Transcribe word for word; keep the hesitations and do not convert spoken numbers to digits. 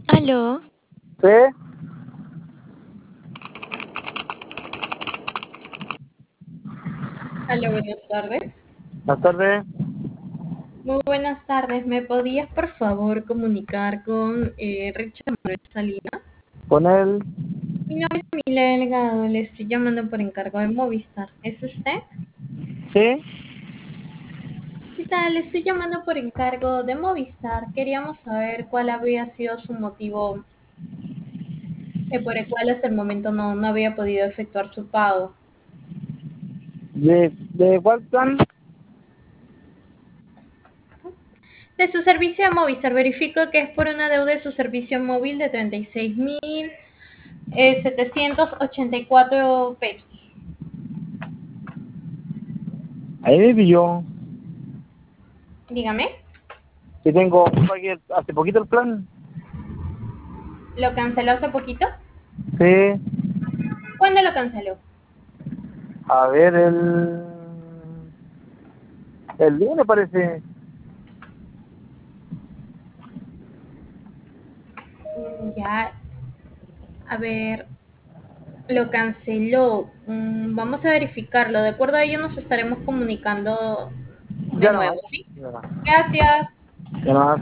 Aló, Sí, Hola, buenas tardes. buenas tardes. Muy buenas tardes. ¿Me podías, por favor, comunicar con eh, Richard Manuel Salinas? Con él. Mi nombre es Emilia Delgado. Le estoy llamando por encargo de Movistar. ¿Es usted? Sí, ¿Qué tal? Le estoy llamando por encargo de Movistar. Queríamos saber cuál había sido su motivo eh, por el cual hasta el momento no, no había podido efectuar su pago. ¿de, de cuál plan? De su servicio de Movistar, verifico que es por una deuda de su servicio móvil de treinta y seis mil setecientos ochenta y cuatro pesos. Ahí me pilló. Dígame. Que tengo, pagué hace poquito el plan. ¿Lo canceló hace poquito? Sí, ¿Cuándo lo canceló? a ver, el, el lunes parece. Mm, Ya, a ver, lo canceló. Mm, vamos a verificarlo. De acuerdo a ello nos estaremos comunicando de Ya no más. nuevo, ¿sí? Ya no más. Gracias. Ya no más.